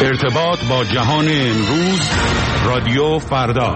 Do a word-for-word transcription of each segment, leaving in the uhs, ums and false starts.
ارتباط با جهان امروز، رادیو فردا.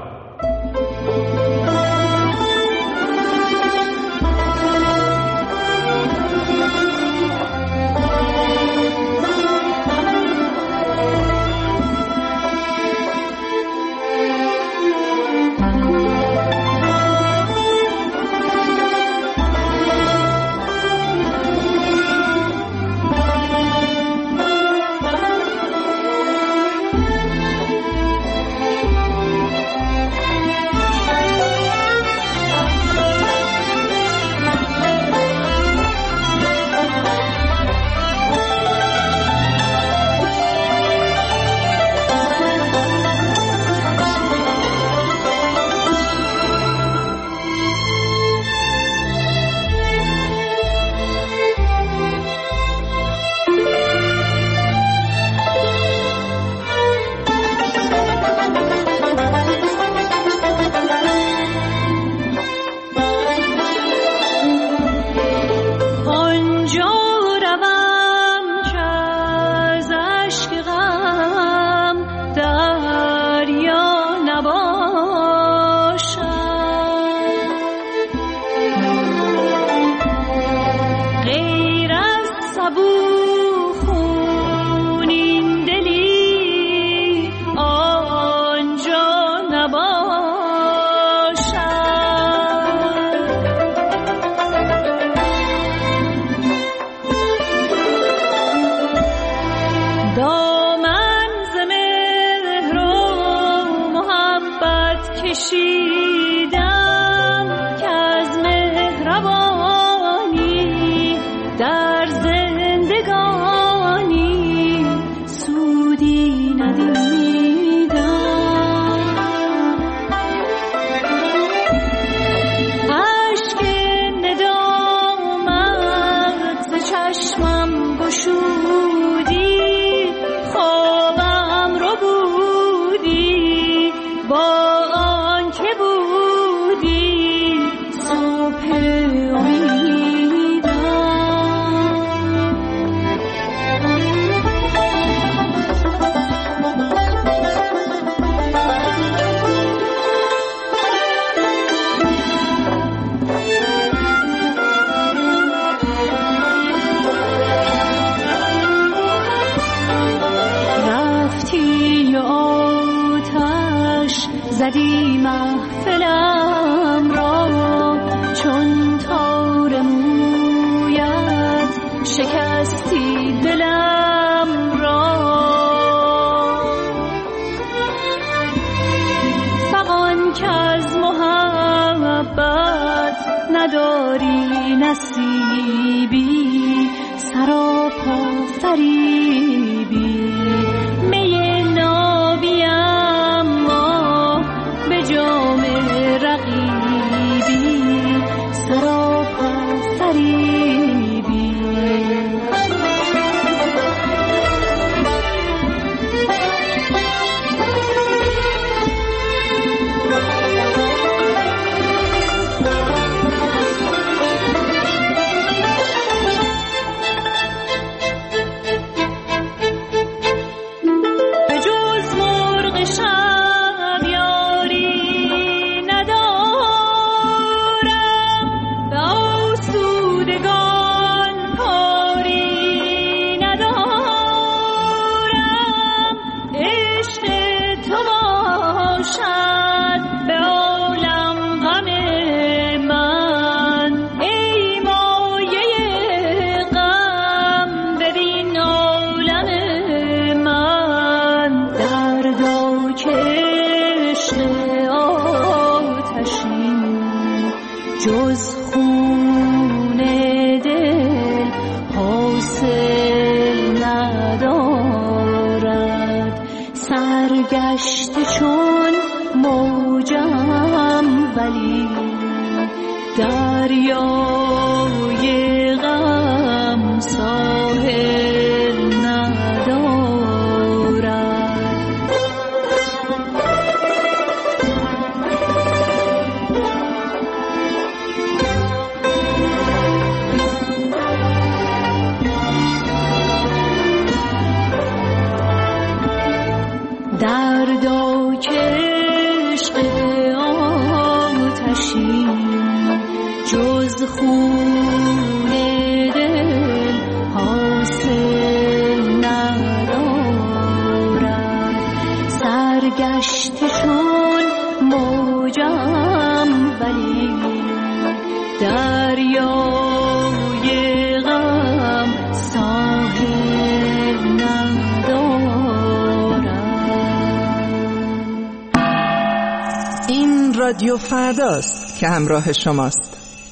زدی محفلم را چون تار مویت، شکستی دلم را. فغان که از محبت نداری نصیبی، سراپا فریبی. می نابیم ما به جام رقیبی، سراپا فریبی. جز خون دل حاصل ندارد، سرگشته چون موجم ولی دریای غم ساحل ندارد. خون دل حاصل ندارد. سرگشته چون موجم ولی دریای غم ساحل ندارد. این رادیو فرداست که همراه شماست.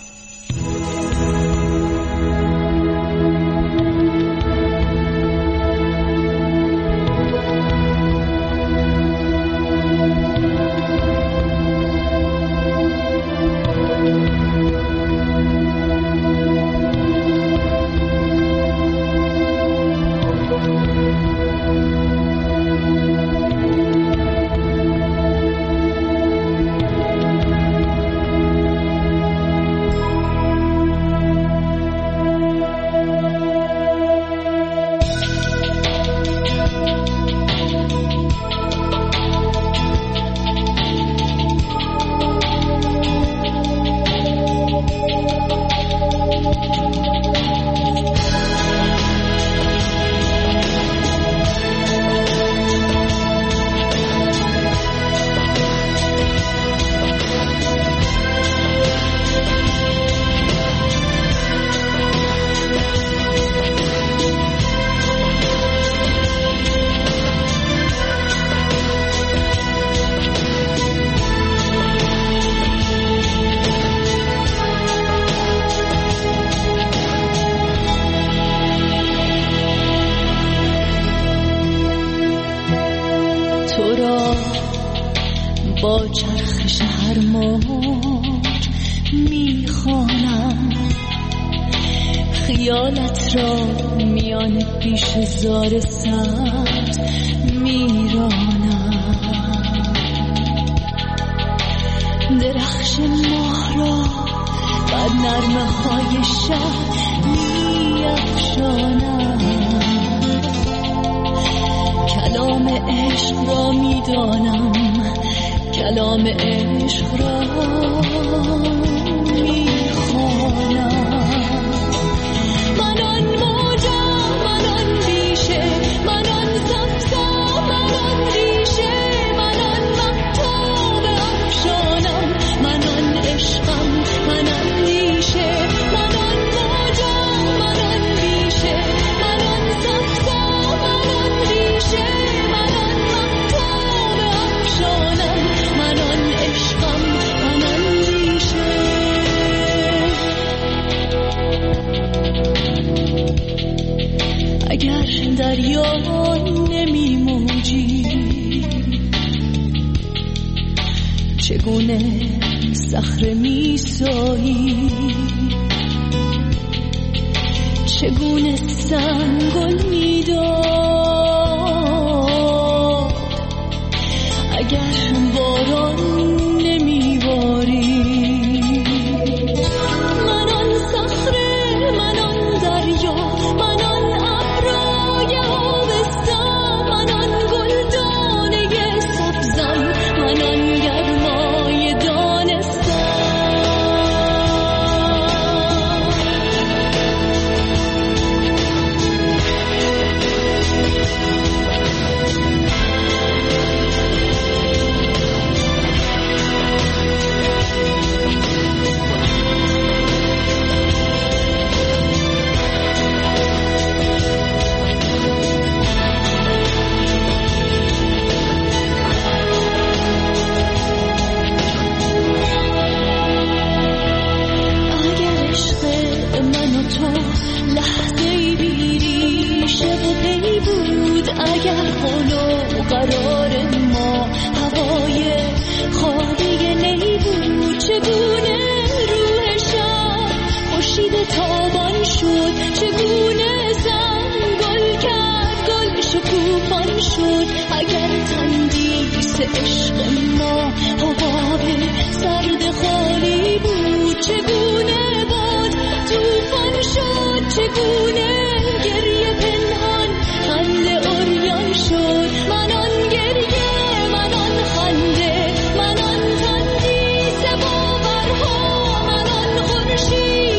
با چرخش هر موج میخوانم، خیالت را میان پیش زار سبز میرانم. درخش ماه را بر نرمه های شب میافشانم. کلام عشق را میدانم، کلام عشق را میخوانم. من آن موجم، من آن بیشه، من آن سبزم، من آن ریشه، من آن مهتاب افشانم. من آن عشقم، من آن ریشه، من آن موجم، من آن بیشه، من آن سبزم، من آن ریشه، من آن مهتاب افشانم. من آن عشقم، من آن ریشه. اگر دریا نمی موجی، چگونه صخره می سایی، چگونه سنگل می داد. اگر باران نمی باری، من آن صخره، من آن دریا، من آن ابرای آبستان، من آن گلدانه سبزم، من آن گرمای دانستان. اگر حال و قرار ما هوای خالی نی بود، چگونه روح شب خورشید تابان شد، چگونه زن گل کرد گل شکوفان شد. اگر تندیس عشق ما حباب سرد خالی بود، چگونه باد توفان شد، چگونه گریه پنهان خنده عریان شد. من آن گریه، من آن خنده، من آن تندیس باورها، من آن خورشید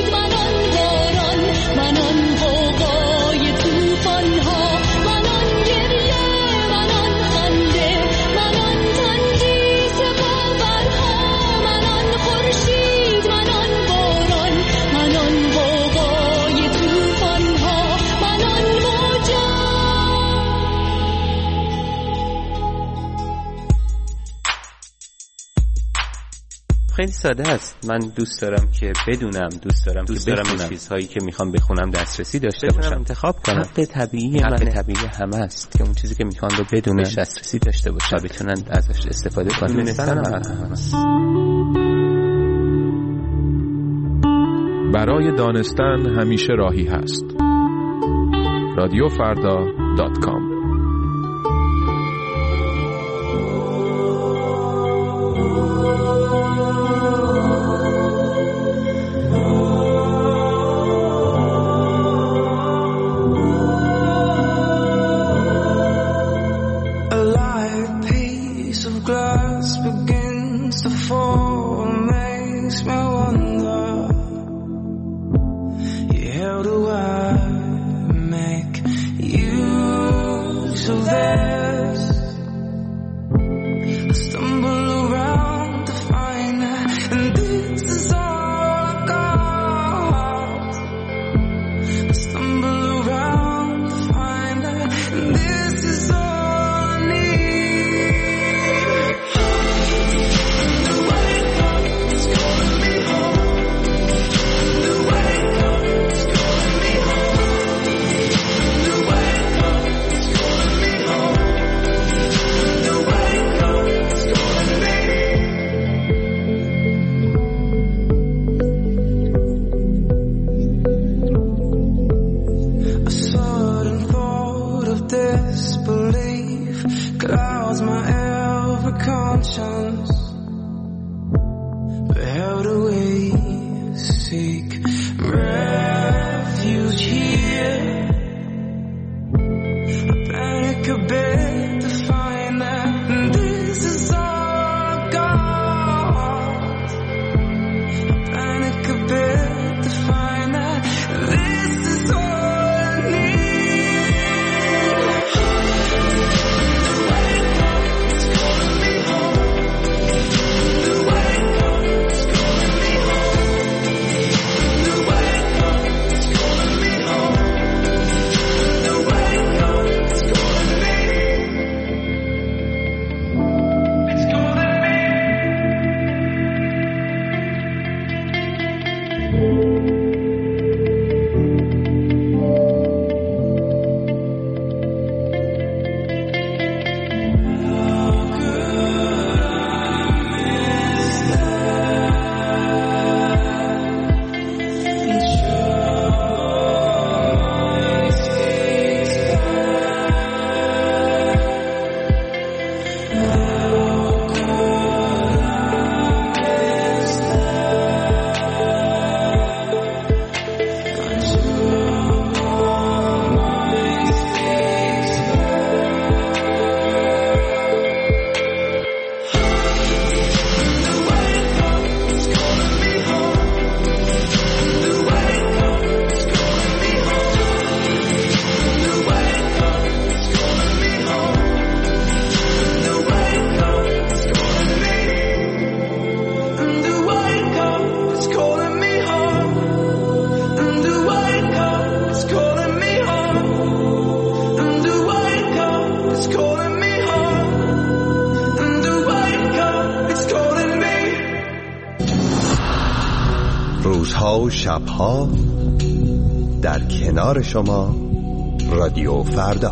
خیلی ساده است. من دوست دارم که بدونم، دوست دارم دوست که بدونم چیزهایی که میخوام بخونم دسترسی داشته باشم، انتخاب کنم. حق طبیعی من، حق طبیعی همه است که اون چیزی که میخوان رو بدونن، دسترسی داشته باشن، بتونن ازش استفاده کنن. دونستن هم هست. برای دانستن همیشه راهی هست. رادیو فردا دات کام. و شبها در کنار شما رادیو فردا.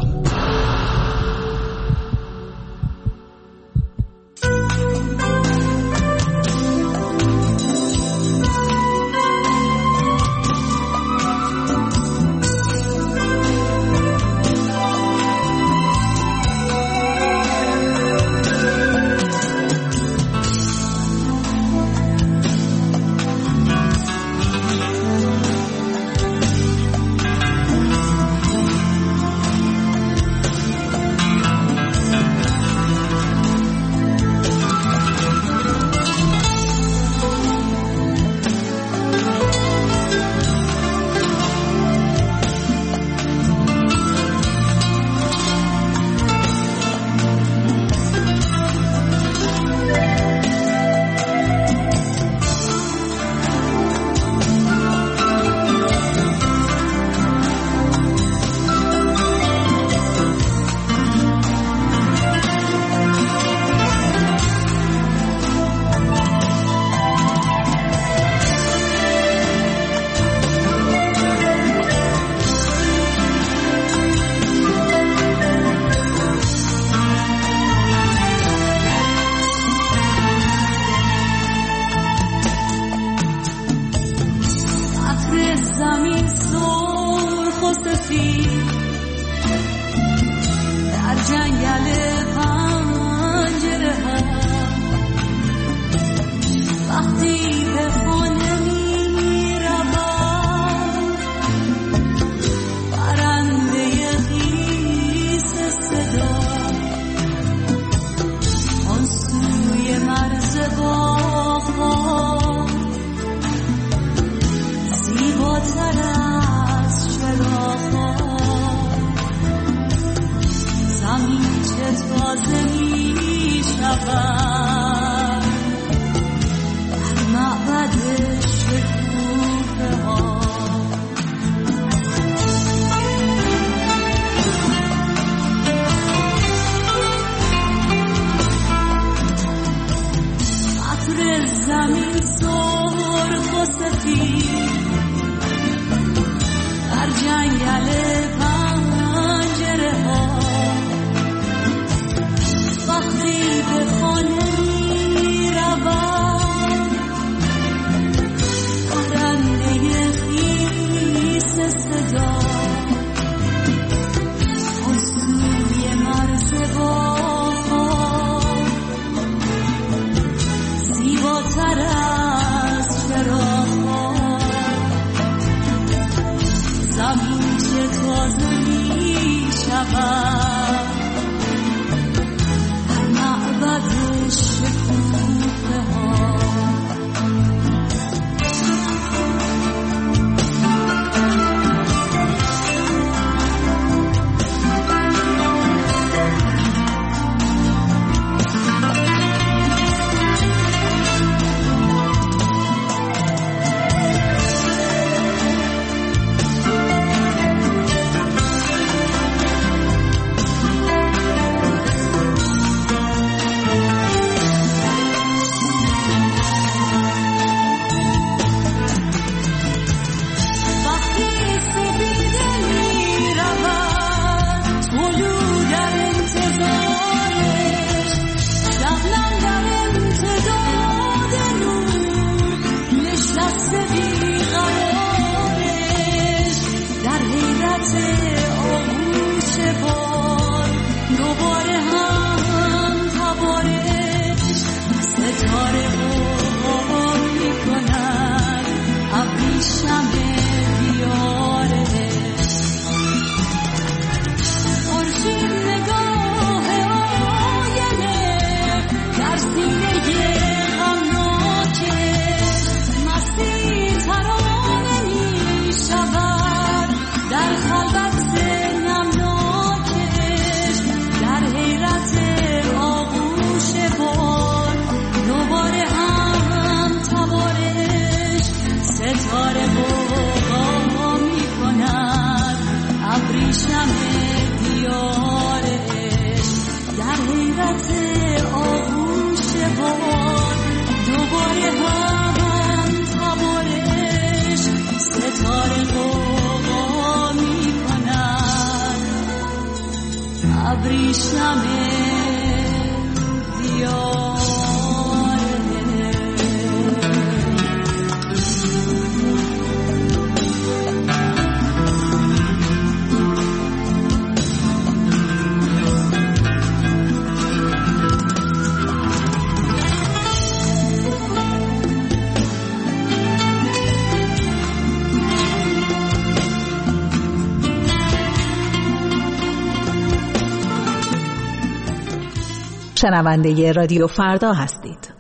تازه می شود در معبد شکوفه ها. عطر زمین سرخ و سفید در جنگل پنجره ها. وقتی به خانه می روم پرنده خیس صدا از سوی مرز باغ زیباتر از چراغ‌ها. زمین چه تازه می شود در معبد شکوفه ها. شنونده رادیو فردا هستید.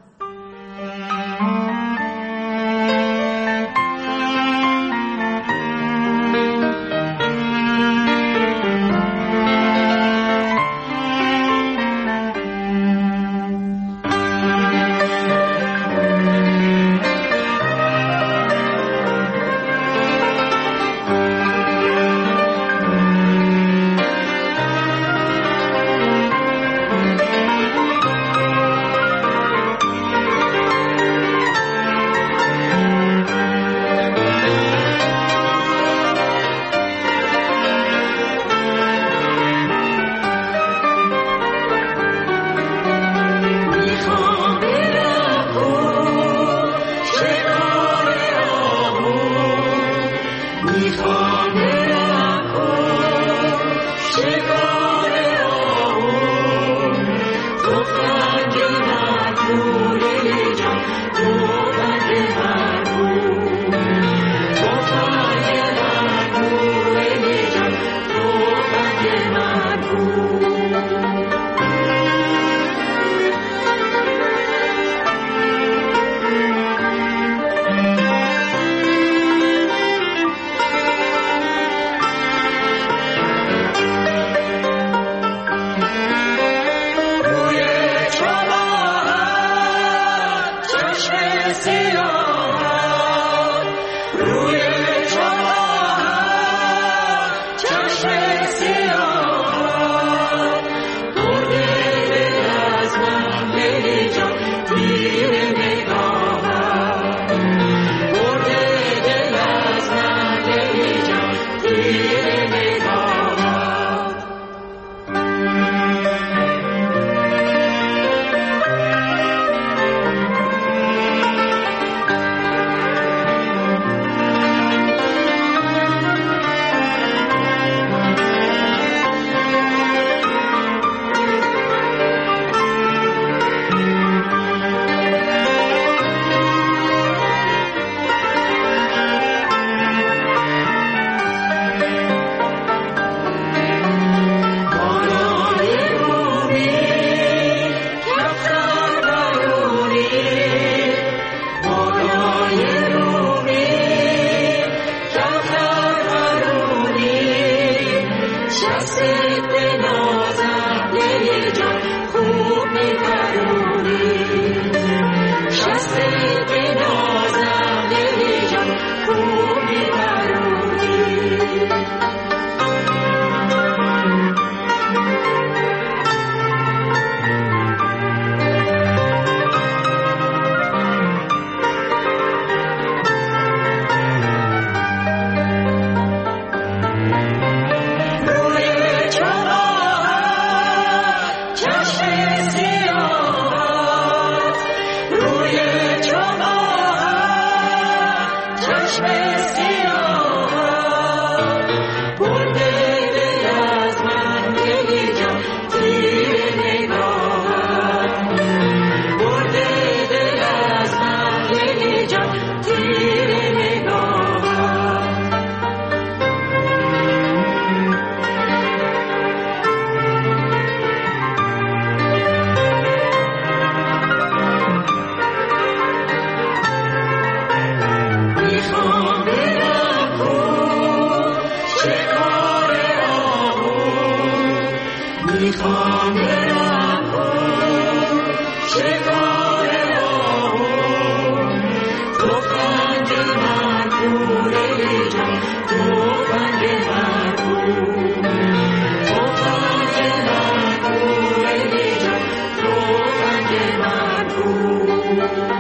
میخوام برم کن شکار آهو تفنگ من کوره جان تفنگ من کن تفنگ من کوره جان تفنگ من کن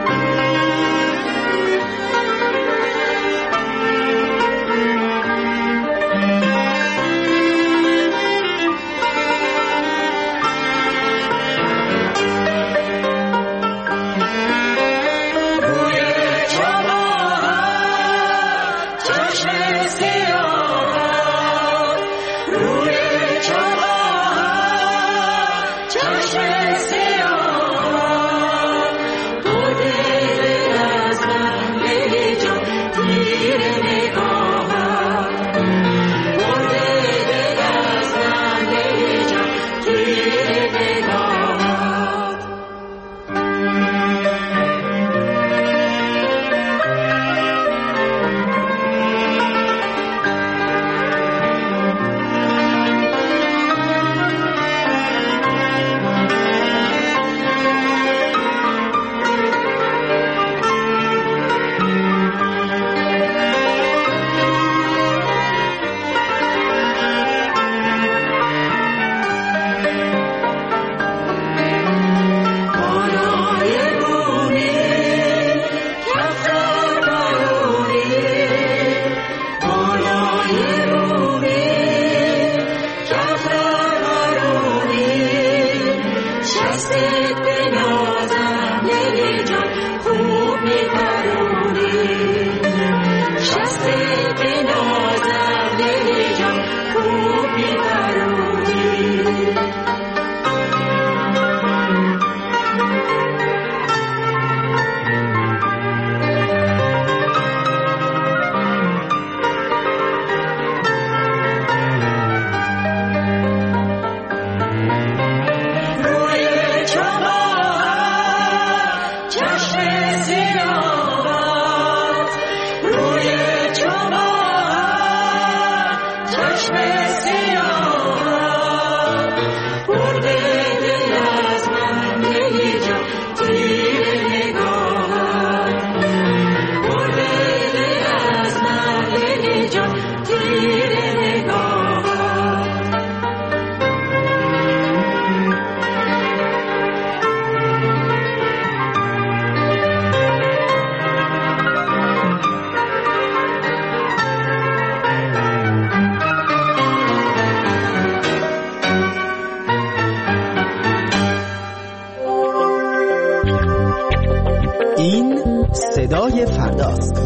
صدای فرداست.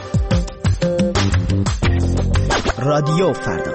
رادیو فردا.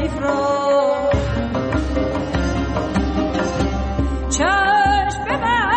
چشم ببند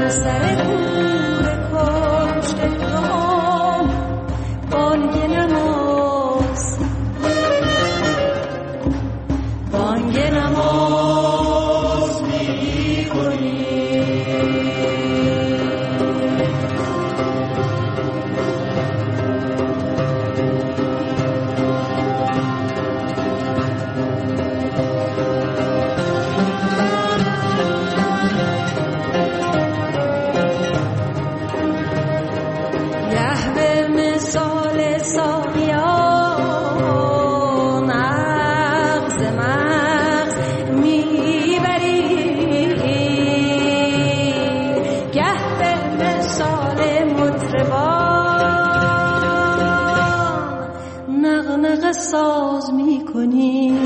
ساز میکنی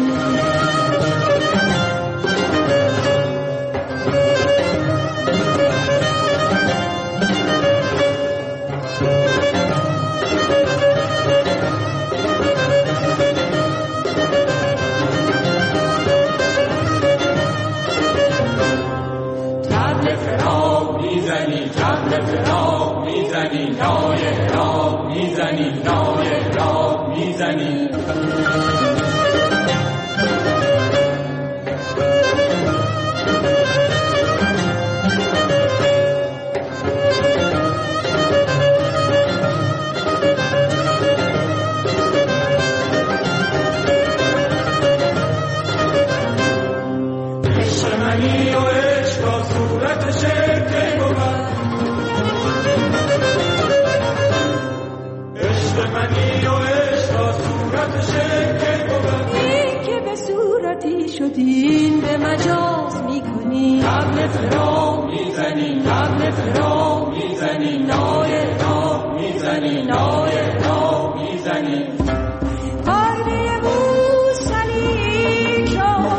طبل فراق میزنی طبل فراق میزنی نای عراق میزنی نای عراق میزنی عشق منی و عشق با صورت شکل بود عشق منی و عشق با صورت شکل بود این که به صورتی شدین به مجاز میکنی طبل فراق میزنی طبل فراق میزنی نای عراق میزنی نای عراق میزنی پایه موسلی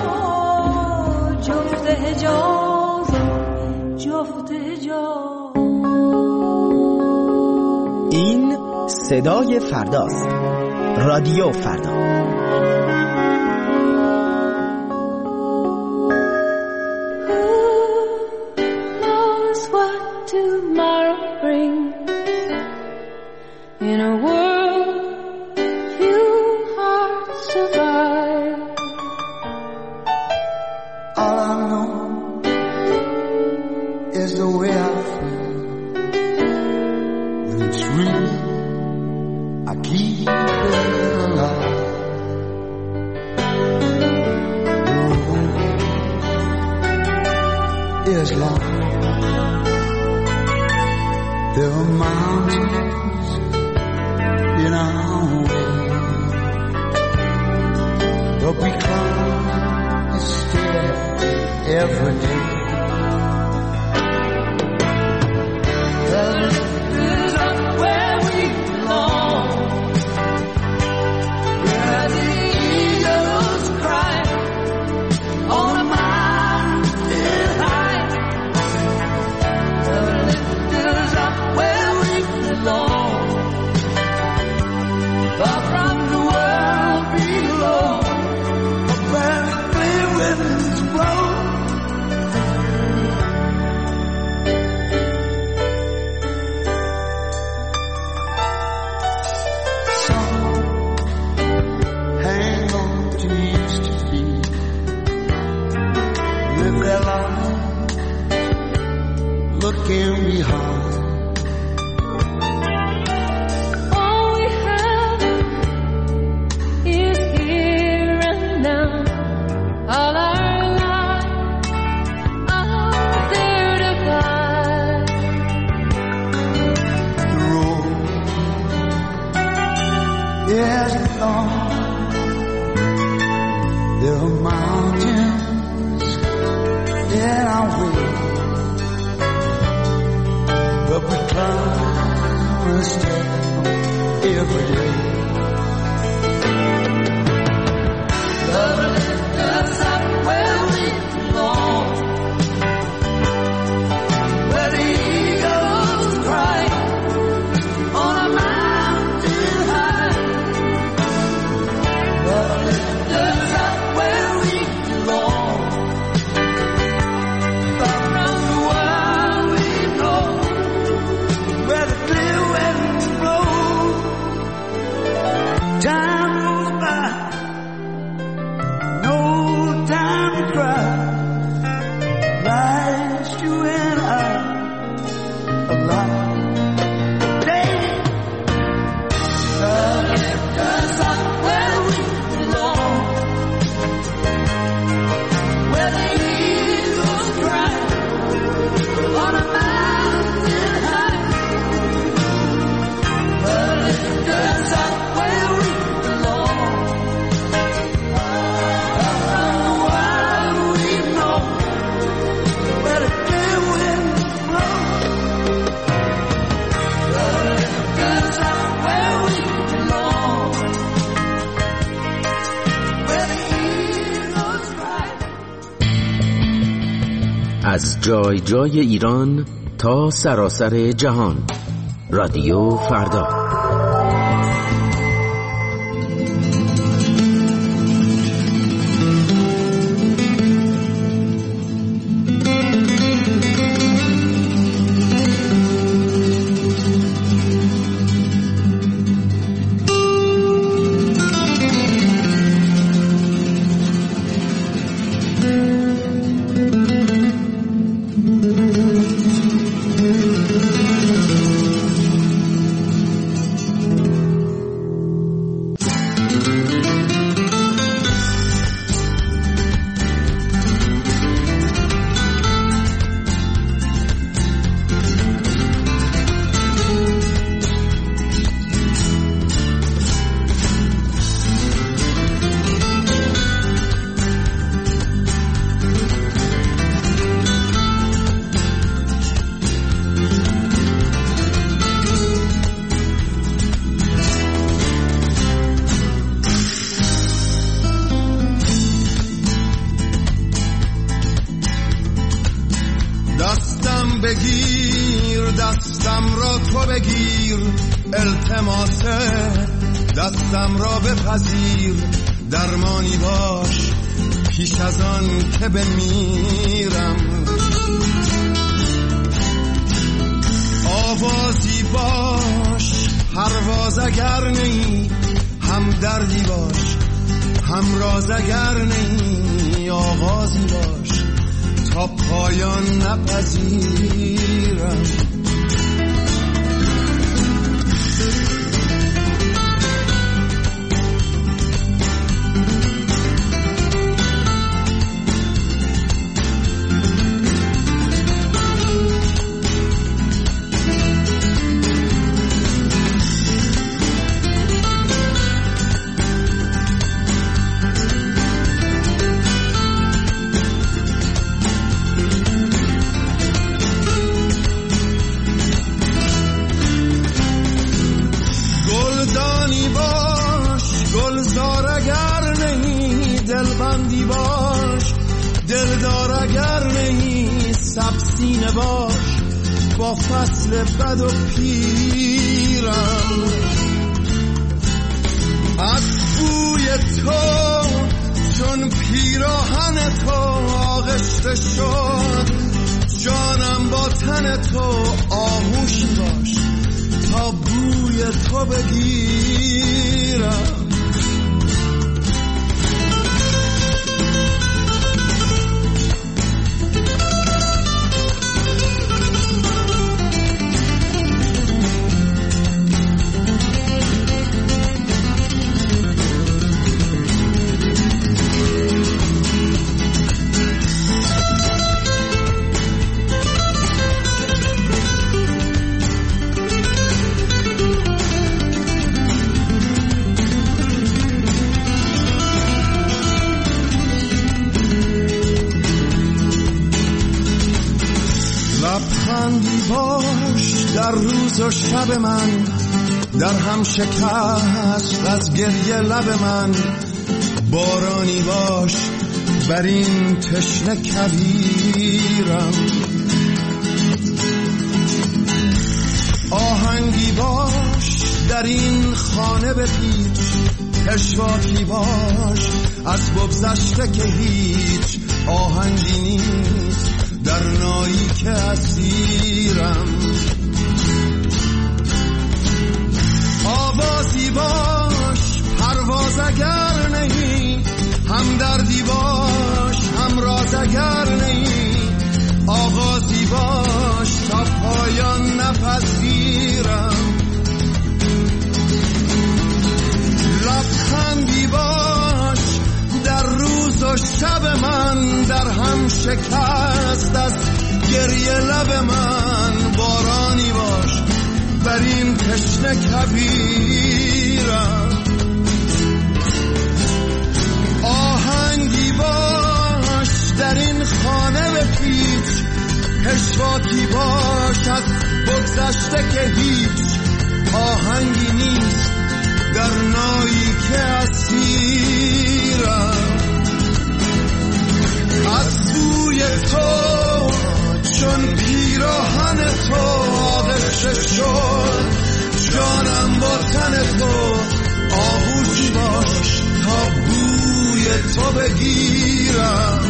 جفت حجاز جفت حجاز. این صدای فرداست. رادیو فردا. In a world few hearts survive. All I know is the way I feel. When it's real, I keep it alive. The road is long. There are mountains in our way, but we climb a stair every day. The lift is up where we belong, where the eagles cry on a mountain high. The lift is up where we belong, far from the world below, where clear winds blow. Some hang on to used to be, live their lives looking behind. Yes, Lord, there are mountains in our way, but we climb a step every day. Love lifts us up where we belong, where the eagles cry on a mountain high. Love lifts us up where we belong, far from the world we از جای جای ایران تا سراسر جهان. رادیو فردا. بگیر دستم را تو بگیر، التماس دستم را بپذیر، درمانی باش پیش از آن که بمیرم، آوازی باش پرواز اگر نی، هم دردی باش هم راز اگر نی، آغازی باش تا پایان نپذیرم. دلبندی باش دلدار اگر نی، سبسینه باش با فصل بد و پیرم، از بوی تو چون پیراهن تو آغشته شد، جانم با تن تو آغوشی باش تا بوی تو بگیرم. لبخندی باش در روز و شب من، در هم شکست از گریه لب من، بارانی باش بر این تشنه کویرم، آهنگی باش در این خانه بپیچ، پشواکی باش از بگذشته که هیچ آهنگی نیست در نایی که اسیرم، آوازی باش پرواز اگر نهی، هم دردی باش هم راز اگر نهی، آغازی باش تا پایان نپذیرم، لبخندی باش در روز و شب من، در هم شکست از گریه لب من، بارانی باش بر این تشنه کویرم، آهنگی باش در این خانه بپیچ، پشواکی باش از بگذشته که هیچ آهنگی نیست در نایی که اسیرم، از بوی تو چون پیراهن تو آغشته شد جانم با تن تو آغوش باش تا بوی تو بگیرم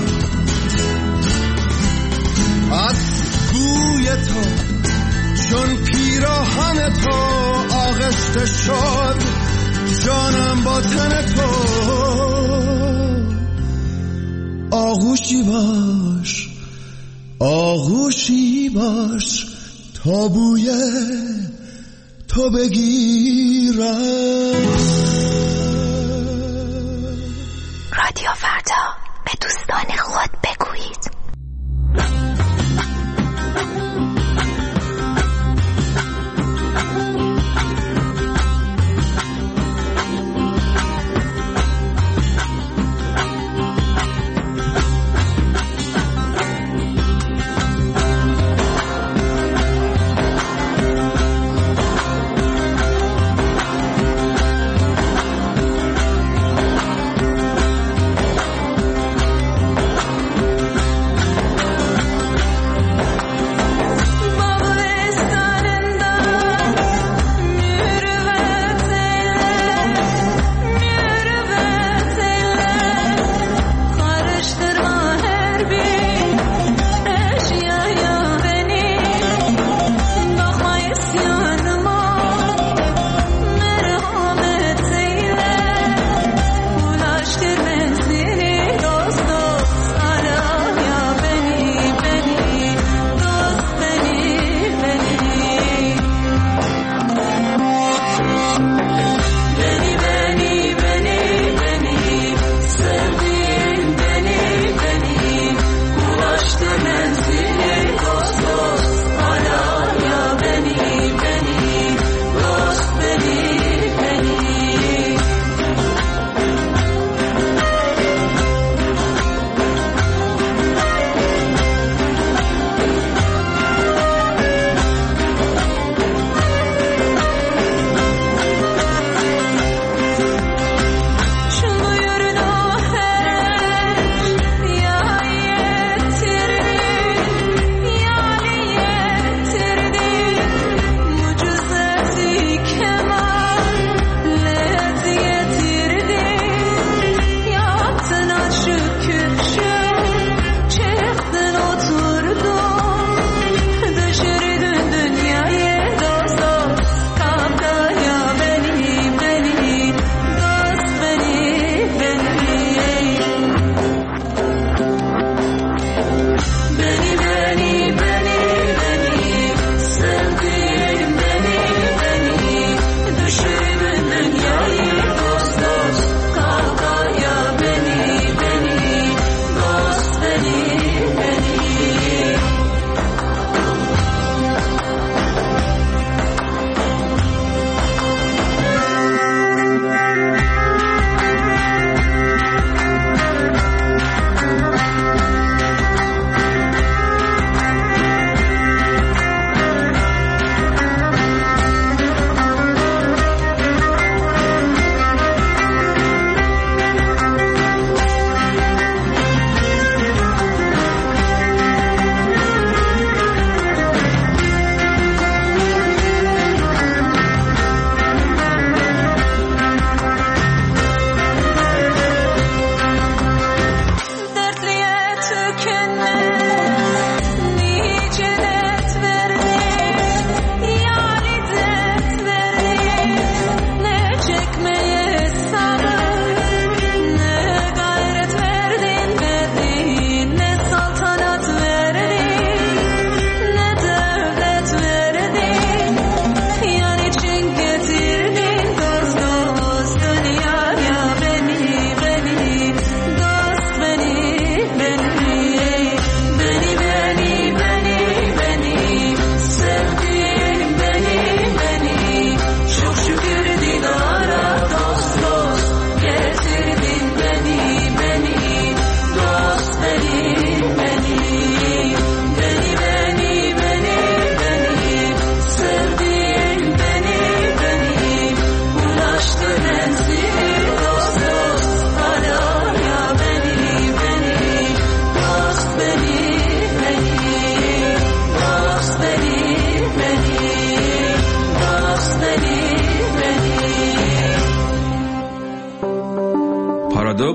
از بوی تو چون پیراهن تو آغشته شد جانم با تن تو آغوشی باش آغوشی باش تا بوی تو بگیرم. رادیو فردا، به دوستان خود بگویید.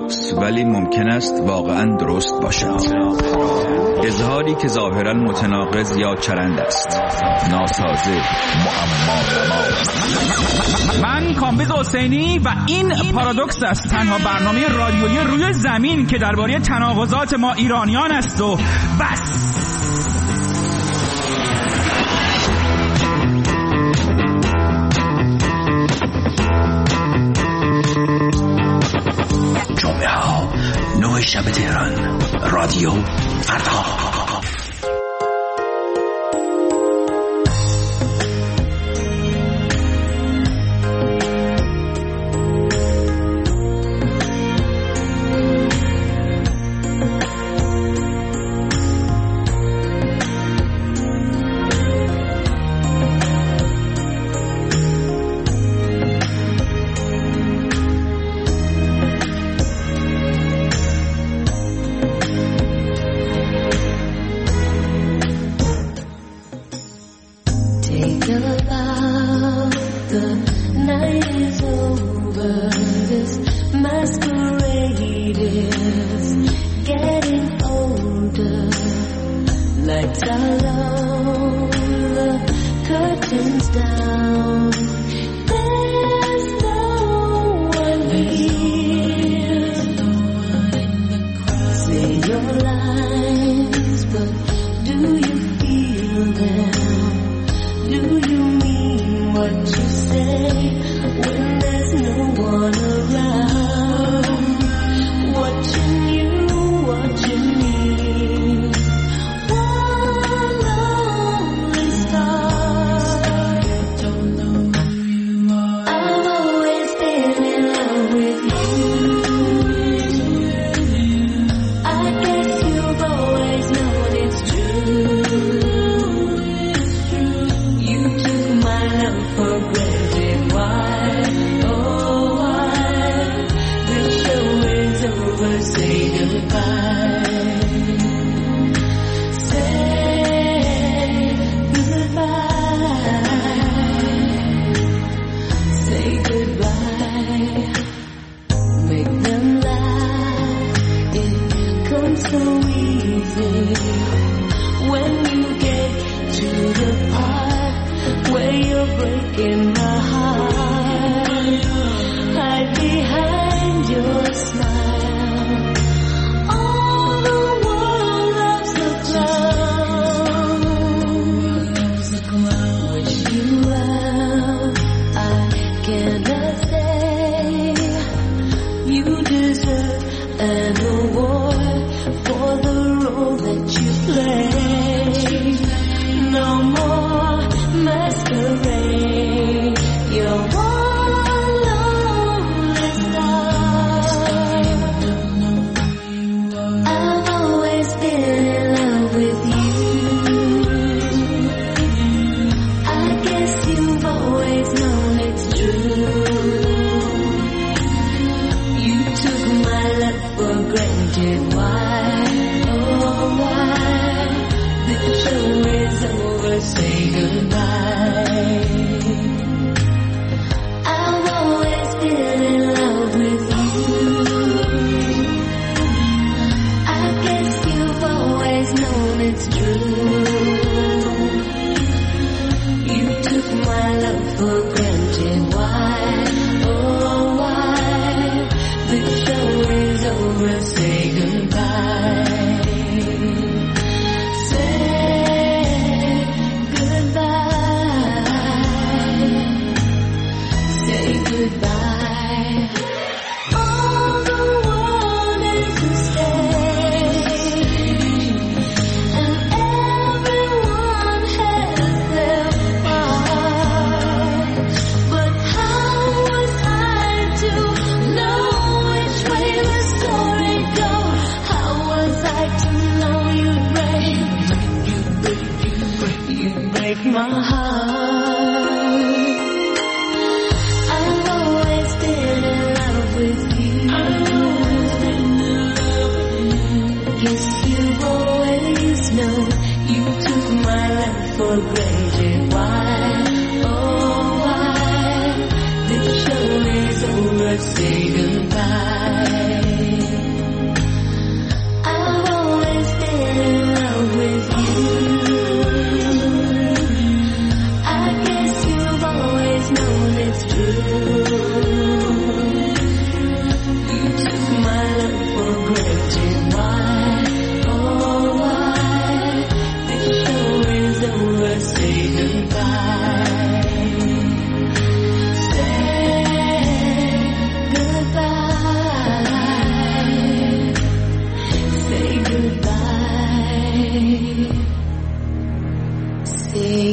پارادوکس، ولی ممکن است واقعا درست باشد. اظهاری که ظاهرا متناقض یا چرند است، ناسازه، معما. من کامبیز حسینی و این پارادوکس است، تنها برنامه رادیویی روی زمین که درباره تناقضات ما ایرانیان است و بس. جمعه ها نه شب تهران، رادیو فردا. Say goodbye.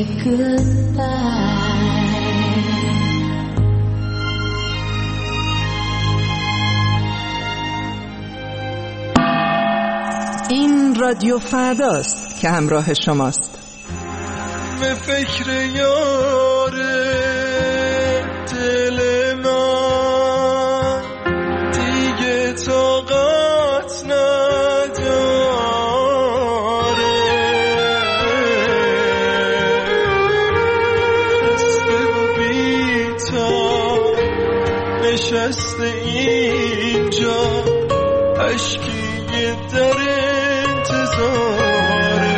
این رادیو فرداست که همراه شماست. به فکر یار دل من دیگه طاقت نداره، خسته و بی‌تاب نشسته اینجا، اشکی در انتظاره.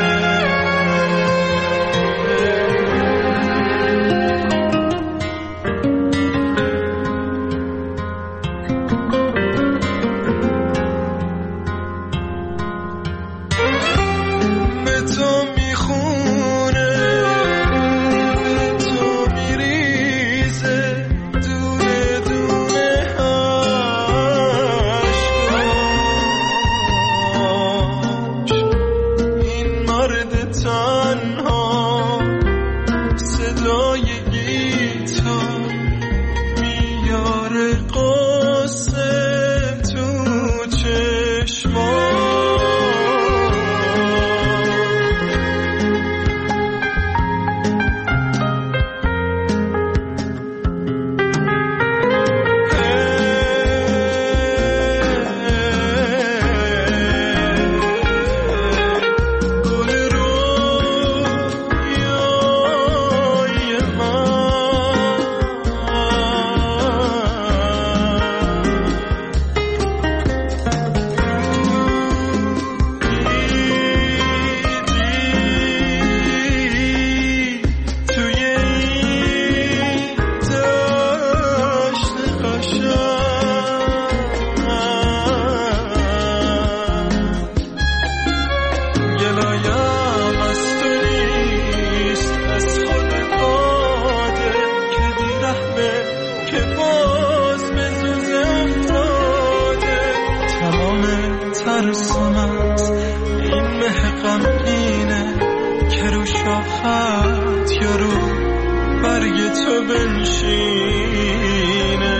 به تو میخونه، به تو میریزه دونه دونه عشقاش. این مرد تنها صدای گیتار میاره قصه تو چشماش. ترسمت این مه غمگینه که رو شاخت یا رو برگ تو بنشینه.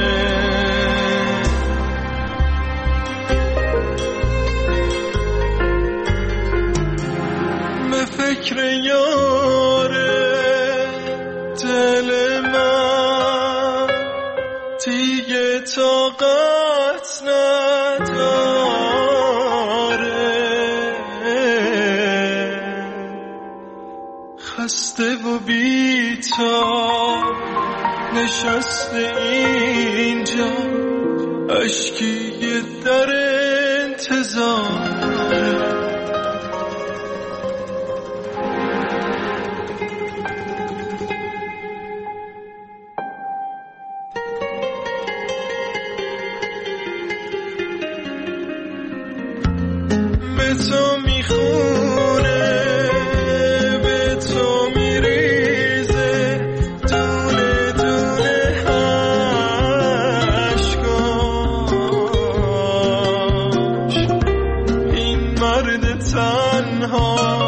به فکر یاره دل من دیگه طاقت نداره، خسته و بی‌تاب نشسته اینجا، اشکی در انتظاره. به تو میخونه، به تو میریزه دونه دونه عشقاش. این مرد تنها